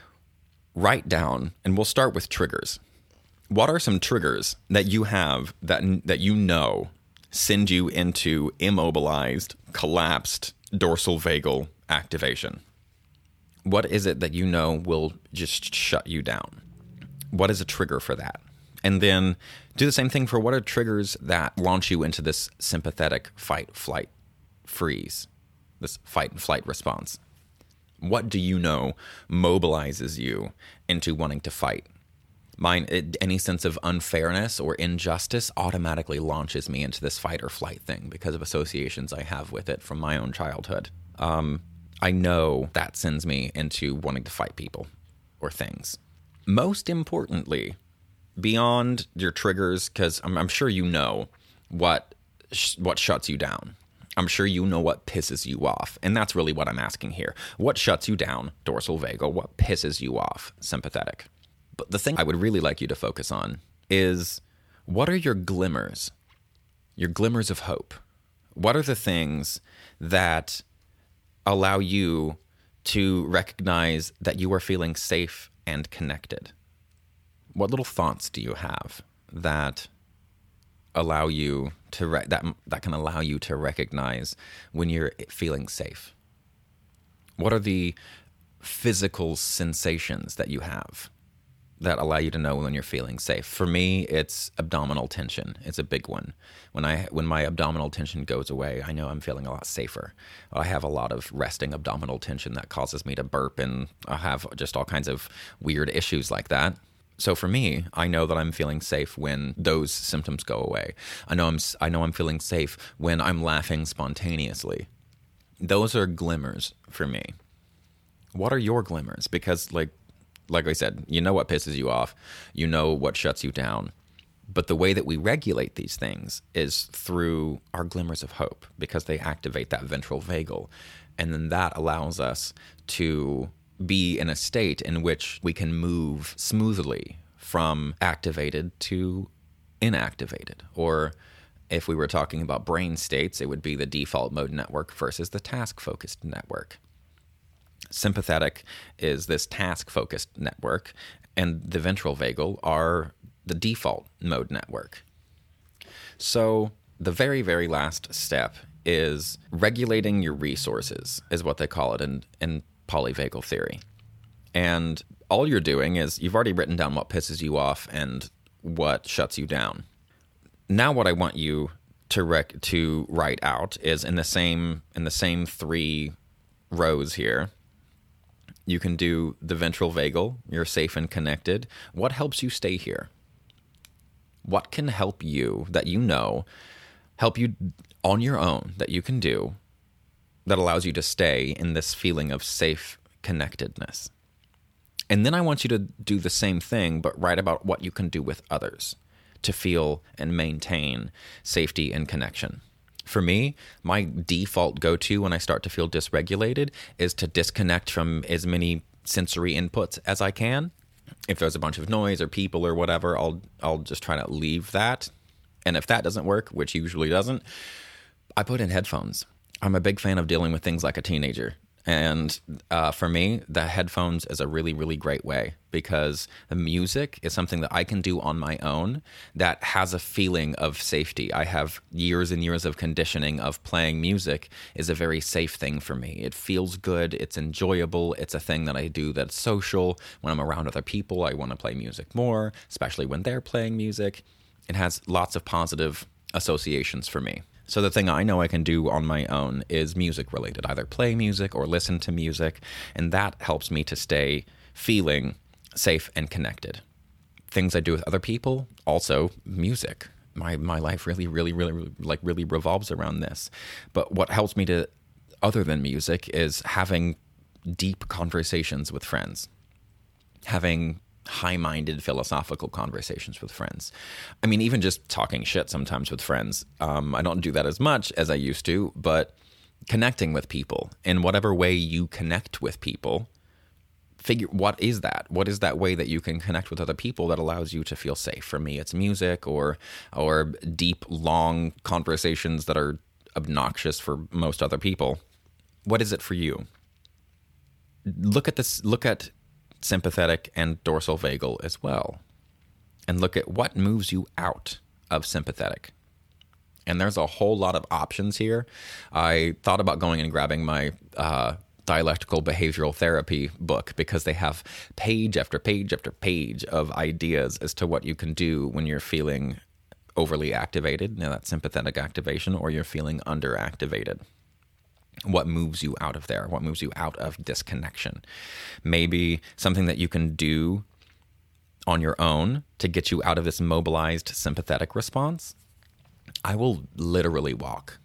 [SPEAKER 1] write down, and we'll start with triggers. What are some triggers that you have that that you know send you into immobilized, collapsed dorsal vagal activation? What is it that you know will just shut you down? What is a trigger for that? And then do the same thing for what are triggers that launch you into this sympathetic fight, flight, freeze, this fight and flight response. What do you know mobilizes you into wanting to fight? Mine, it, any sense of unfairness or injustice automatically launches me into this fight or flight thing because of associations I have with it from my own childhood. Um, I know that sends me into wanting to fight people or things. Most importantly, beyond your triggers, because I'm, I'm sure you know what sh- what shuts you down. I'm sure you know what pisses you off. And that's really what I'm asking here. What shuts you down, dorsal vagal? What pisses you off, sympathetic? But the thing I would really like you to focus on is, what are your glimmers? Your glimmers of hope. What are the things that allow you to recognize that you are feeling safe and connected? What little thoughts do you have that allow you to re- that that can allow you to recognize when you're feeling safe? What are the physical sensations that you have that allow you to know when you're feeling safe? For me, it's abdominal tension. It's a big one. When I when my abdominal tension goes away, I know I'm feeling a lot safer. I have a lot of resting abdominal tension that causes me to burp, and I have just all kinds of weird issues like that. So for me, I know that I'm feeling safe when those symptoms go away. I know I'm I know I'm feeling safe when I'm laughing spontaneously. Those are glimmers for me. What are your glimmers? Because like like I said, you know what pisses you off. You know what shuts you down. But the way that we regulate these things is through our glimmers of hope, because they activate that ventral vagal. And then that allows us to be in a state in which we can move smoothly from activated to inactivated. Or if we were talking about brain states, it would be the default mode network versus the task-focused network. Sympathetic is this task-focused network, and the ventral vagal are the default mode network. So the very, very last step is regulating your resources, is what they call it in, in polyvagal theory. And all you're doing is you've already written down what pisses you off and what shuts you down. Now what I want you to rec- to write out is in the same in the same three rows here. You can do the ventral vagal, you're safe and connected. What helps you stay here? What can help you that you know, help you on your own that you can do that allows you to stay in this feeling of safe connectedness? And then I want you to do the same thing, but write about what you can do with others to feel and maintain safety and connection. For me, my default go-to when I start to feel dysregulated is to disconnect from as many sensory inputs as I can. If there's a bunch of noise or people or whatever, I'll I'll just try to leave that. And if that doesn't work, which usually doesn't, I put in headphones. I'm a big fan of dealing with things like a teenager. And uh, for me, the headphones is a really, really great way, because the music is something that I can do on my own that has a feeling of safety. I have years and years of conditioning of playing music is a very safe thing for me. It feels good. It's enjoyable. It's a thing that I do that's social. When I'm around other people, I want to play music more, especially when they're playing music. It has lots of positive associations for me. So the thing I know I can do on my own is music related, either play music or listen to music, and that helps me to stay feeling safe and connected. Things I do with other people, also music. My my life really, really, really, really, like really revolves around this. But what helps me to, other than music, is having deep conversations with friends, having high-minded philosophical conversations with friends. I mean, even just talking shit sometimes with friends. Um, I don't do that as much as I used to, but connecting with people in whatever way you connect with people, figure what is that? What is that way that you can connect with other people that allows you to feel safe? For me, it's music or or deep, long conversations that are obnoxious for most other people. What is it for you? Look at this. Look at sympathetic and dorsal vagal as well, and look at what moves you out of sympathetic. And there's a whole lot of options here. I thought about going and grabbing my uh, dialectical behavioral therapy book, because they have page after page after page of ideas as to what you can do when you're feeling overly activated, you know, that sympathetic activation, or you're feeling underactivated. What moves you out of there? What moves you out of disconnection? Maybe something that you can do on your own to get you out of this mobilized sympathetic response. I will literally walk.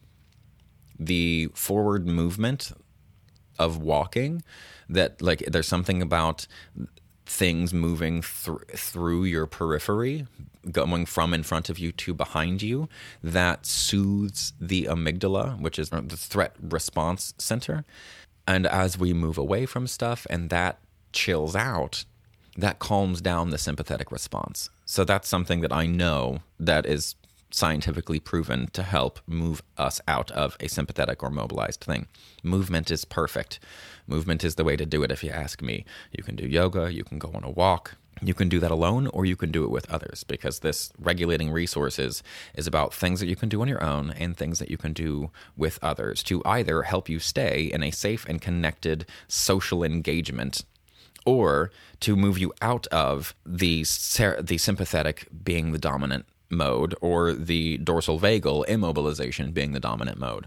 [SPEAKER 1] The forward movement of walking, that like there's something about things moving th- through your periphery, going from in front of you to behind you, that soothes the amygdala, which is the threat response center. And as we move away from stuff and that chills out, that calms down the sympathetic response. So that's something that I know that is scientifically proven to help move us out of a sympathetic or mobilized thing. Movement is perfect. Movement is the way to do it, if you ask me. You can do yoga, you can go on a walk, you can do that alone, or you can do it with others, because this regulating resources is about things that you can do on your own and things that you can do with others to either help you stay in a safe and connected social engagement, or to move you out of the the sympathetic being the dominant mode, or the dorsal vagal immobilization being the dominant mode.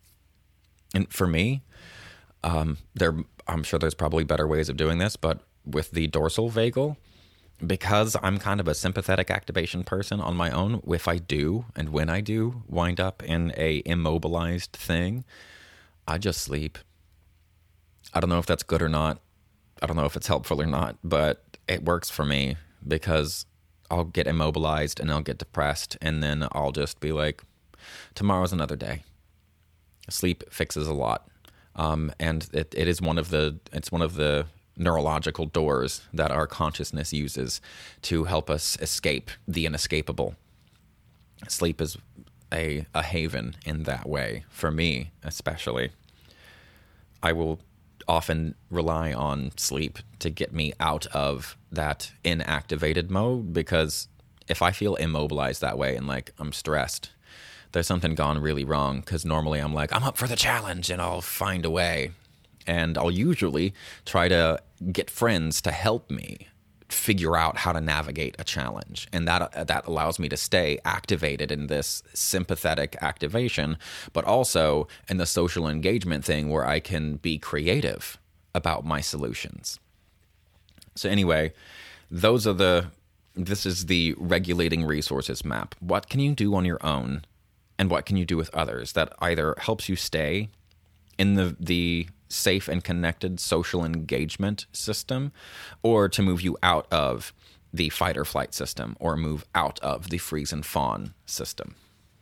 [SPEAKER 1] And for me, um, there, I'm sure there's probably better ways of doing this, but with the dorsal vagal, because I'm kind of a sympathetic activation person on my own, if I do, and when I do wind up in a immobilized thing, I just sleep. I don't know if that's good or not. I don't know if it's helpful or not, but it works for me, because I'll get immobilized and I'll get depressed, and then I'll just be like, tomorrow's another day. Sleep fixes a lot. Um, and it, it is one of the, it's one of the neurological doors that our consciousness uses to help us escape the inescapable. Sleep is a, a haven in that way, for me especially. I will often rely on sleep to get me out of that inactivated mode, because if I feel immobilized that way and like I'm stressed, there's something gone really wrong, because normally I'm like, I'm up for the challenge and I'll find a way. And I'll usually try to get friends to help me figure out how to navigate a challenge. And that that allows me to stay activated in this sympathetic activation, but also in the social engagement thing where I can be creative about my solutions. So anyway, those are the, this is the regulating resources map. What can you do on your own, and what can you do with others that either helps you stay in the the safe and connected social engagement system, or to move you out of the fight or flight system, or move out of the freeze and fawn system.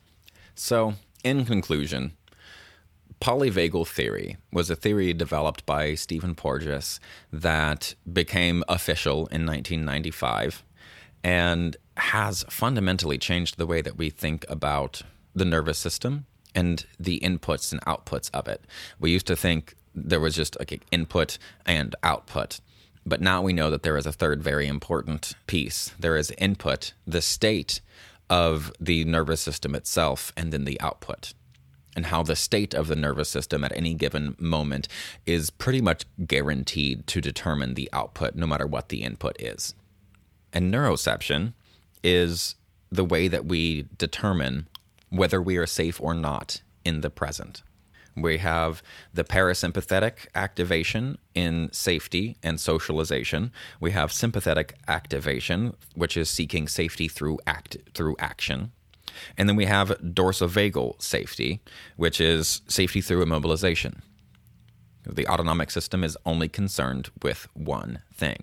[SPEAKER 1] So, in conclusion, polyvagal theory was a theory developed by Stephen Porges that became official in nineteen ninety-five and has fundamentally changed the way that we think about the nervous system and the inputs and outputs of it. We used to think there was just like input and output, but now we know that there is a third very important piece. There is input, the state of the nervous system itself, and then the output, and how the state of the nervous system at any given moment is pretty much guaranteed to determine the output, no matter what the input is. And neuroception is the way that we determine whether we are safe or not in the present. We have the parasympathetic activation in safety and socialization. We have sympathetic activation, which is seeking safety through act through action. And then we have dorsovagal safety, which is safety through immobilization. The autonomic system is only concerned with one thing,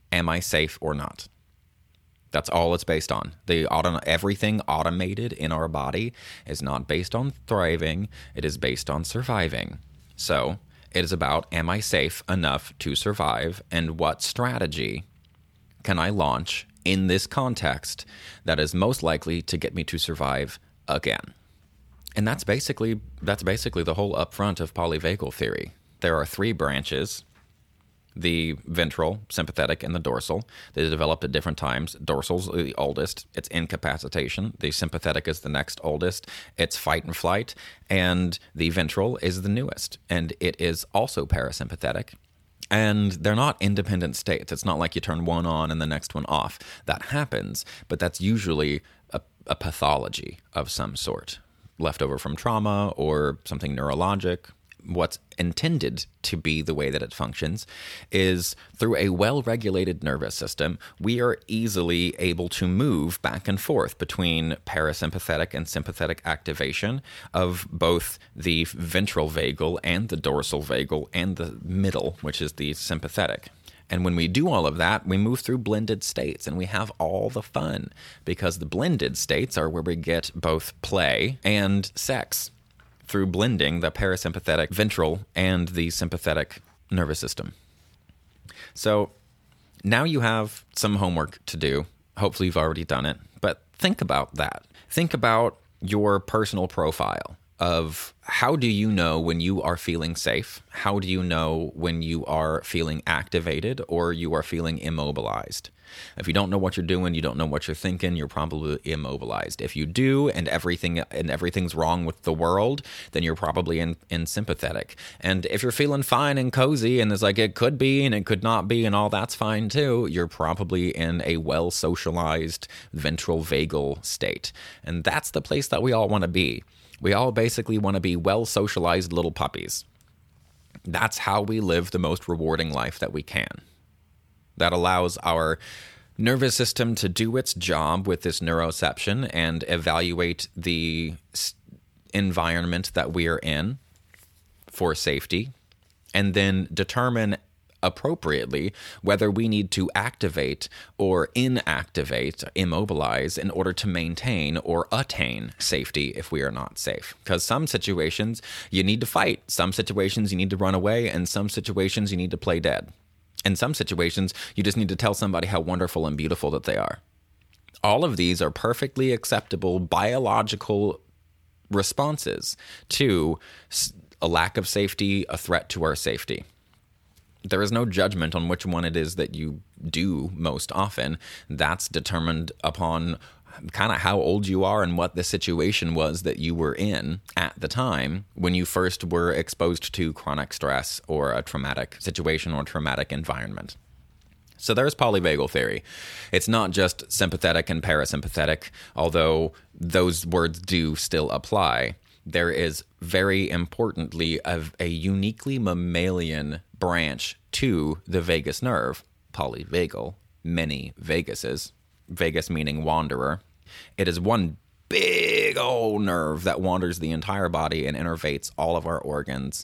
[SPEAKER 1] am I safe or not? That's all it's based on. The auto- everything automated in our body is not based on thriving. It is based on surviving. So it is about, am I safe enough to survive, and what strategy can I launch in this context that is most likely to get me to survive again? And that's basically that's basically the whole upfront of polyvagal theory. There are three branches: the ventral, sympathetic, and the dorsal. They developed at different times. Dorsal's the oldest. It's incapacitation. The sympathetic is the next oldest. It's fight and flight. And the ventral is the newest. And it is also parasympathetic. And they're not independent states. It's not like you turn one on and the next one off. That happens, but that's usually a, a pathology of some sort, left over from trauma or something neurologic. What's intended to be the way that it functions is through a well-regulated nervous system, we are easily able to move back and forth between parasympathetic and sympathetic activation of both the ventral vagal and the dorsal vagal and the middle, which is the sympathetic. And when we do all of that, we move through blended states and we have all the fun, because the blended states are where we get both play and sex, through blending the parasympathetic ventral and the sympathetic nervous system. So now you have some homework to do. Hopefully you've already done it, but think about that. Think about your personal profile of how do you know when you are feeling safe? How do you know when you are feeling activated or you are feeling immobilized? If you don't know what you're doing, you don't know what you're thinking, you're probably immobilized. If you do, and everything and everything's wrong with the world, then you're probably in, in sympathetic. And if you're feeling fine and cozy, and it's like it could be and it could not be, and all that's fine too, you're probably in a well-socialized ventral vagal state. And that's the place that we all want to be. We all basically want to be well-socialized little puppies. That's how we live the most rewarding life that we can. That allows our nervous system to do its job with this neuroception and evaluate the environment that we are in for safety, and then determine appropriately whether we need to activate or inactivate, immobilize, in order to maintain or attain safety if we are not safe. Because some situations you need to fight, some situations you need to run away, and some situations you need to play dead. In some situations, you just need to tell somebody how wonderful and beautiful that they are. All of these are perfectly acceptable biological responses to a lack of safety, a threat to our safety. There is no judgment on which one it is that you do most often. That's determined upon kind of how old you are and what the situation was that you were in at the time when you first were exposed to chronic stress or a traumatic situation or traumatic environment. So there's polyvagal theory. It's not just sympathetic and parasympathetic, although those words do still apply. There is very importantly a, a uniquely mammalian branch to the vagus nerve, polyvagal, many vaguses, vagus meaning wanderer. It is one big old nerve that wanders the entire body and innervates all of our organs.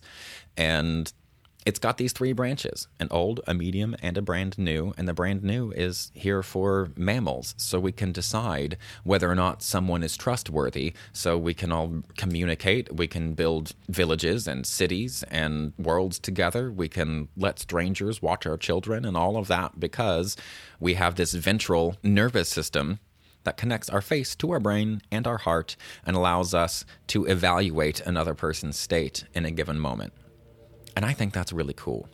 [SPEAKER 1] And it's got these three branches, an old, a medium, and a brand new. And the brand new is here for mammals, so we can decide whether or not someone is trustworthy, so we can all communicate. We can build villages and cities and worlds together. We can let strangers watch our children and all of that, because we have this ventral nervous system that connects our face to our brain and our heart and allows us to evaluate another person's state in a given moment. And I think that's really cool.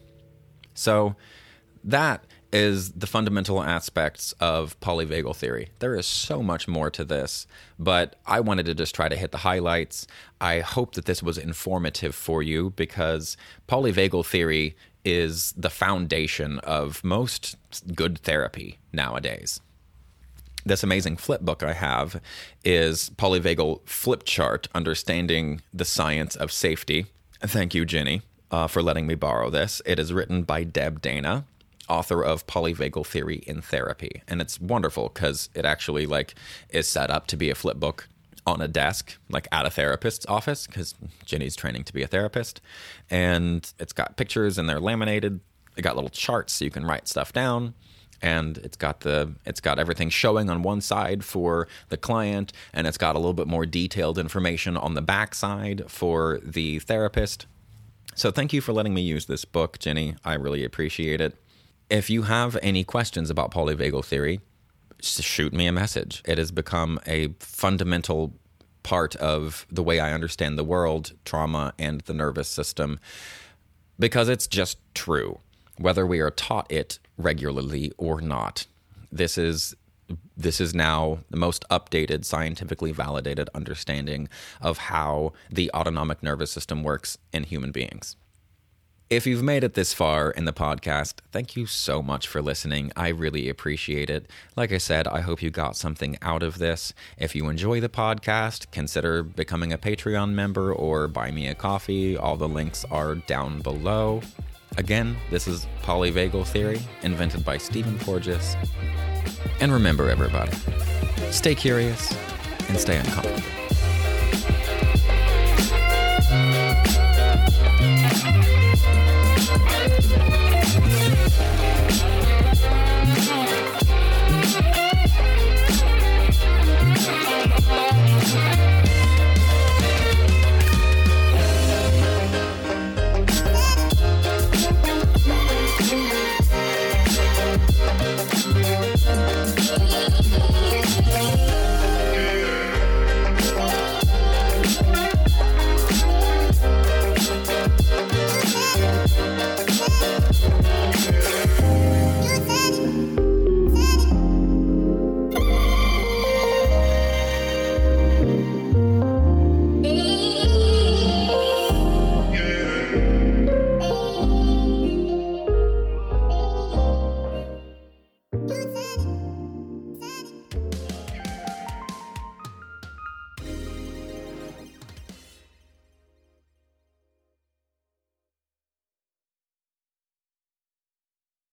[SPEAKER 1] So that is the fundamental aspects of polyvagal theory. There is so much more to this, but I wanted to just try to hit the highlights. I hope that this was informative for you, because polyvagal theory is the foundation of most good therapy nowadays. This amazing flip book I have is Polyvagal Flip Chart, Understanding the Science of Safety. Thank you, Jenny, uh, for letting me borrow this. It is written by Deb Dana, author of Polyvagal Theory in Therapy. And it's wonderful because it actually like is set up to be a flip book on a desk, like at a therapist's office, because Jenny's training to be a therapist. And it's got pictures and they're laminated. It got little charts so you can write stuff down. and it's got the it's got everything showing on one side for the client, and it's got a little bit more detailed information on the back side for the therapist. So thank you for letting me use this book, Jenny. I really appreciate it. If you have any questions about polyvagal theory, shoot me a message. It has become a fundamental part of the way I understand the world, trauma, and the nervous system, because it's just true, whether we are taught it regularly or not. This is this is now the most updated, scientifically validated understanding of how the autonomic nervous system works in human beings. If you've made it this far in the podcast, thank you so much for listening. I really appreciate it. Like I said, I hope you got something out of this. If you enjoy the podcast, consider becoming a Patreon member or buy me a coffee. All the links are down below. Again, this is Polyvagal Theory, invented by Stephen Porges. And remember, everybody, stay curious and stay uncomfortable.